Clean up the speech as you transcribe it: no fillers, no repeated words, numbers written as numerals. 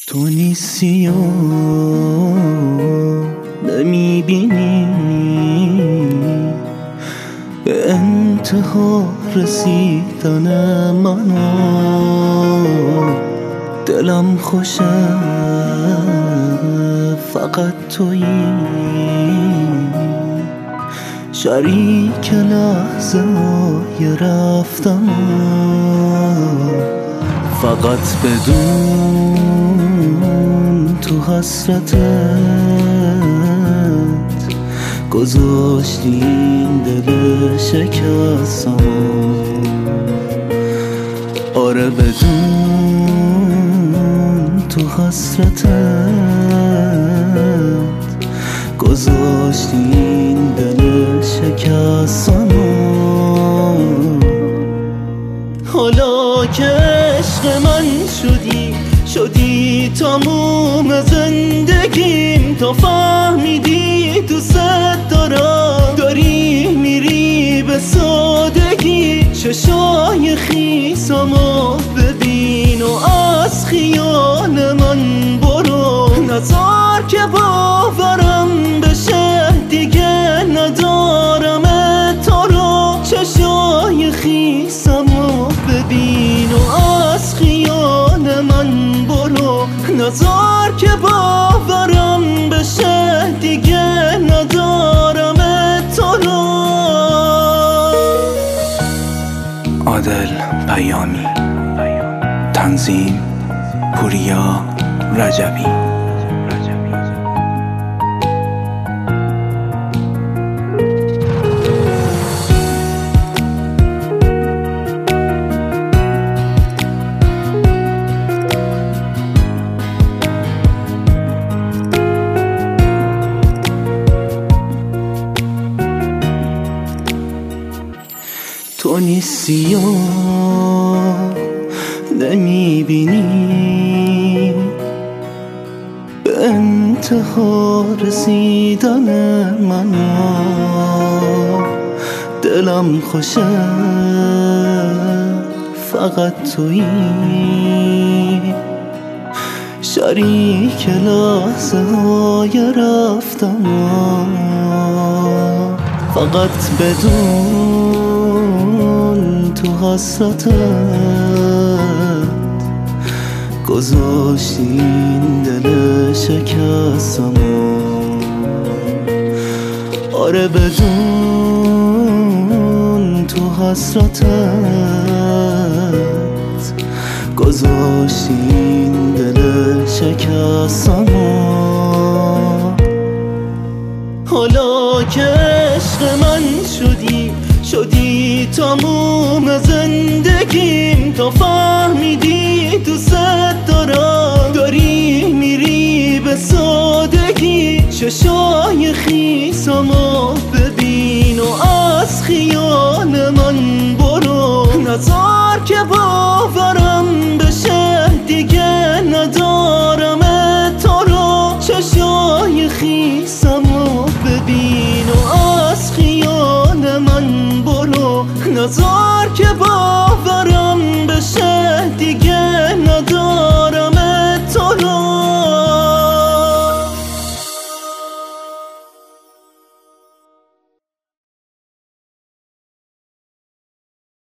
تو نیستی و نمیبینی، به انتها رسیدن منو. دلم خوشه فقط تویی، شریک لحظه های رفتم. فقط بدون تو حسرتت گذاشتی این دل شکستم. آره بدون تو حسرتت گذاشتی این دل شکستم. حالا که عشق من شدی تموم زندگیم، تا فهمیدی دوست دارم، داری میری به سادگی. چشای خیسمو ببین و از خیال من برو، نذار که باورم بشه دیگه ندارم تو رو. چشای خیسمو ببین و از خیال من برو، نذار که باورم بشه دیگه ندارم تو رو. عادل پیامی، تنظیم پوریا رجبی. تو نیستی و نمیبینی، به انتها رسیدن منو. دلم خوشه فقط تویی، شریک لحظه های رفتم. فقط بدون تو حسرتت گذاشتی این دل شکستم. آره بدون تو حسرتت گذاشتی این دل شکستم. حالا که عشق من شدی تموم زندگیم، تا فهمیدی دوست دارم، داری میری به سادگی. چشای خیسمو ببین و از خیال من برو، نذار که باورم بشه دیگه ندارم تو رو. چشای خیسمو ببین و از خیال من برو، نذار که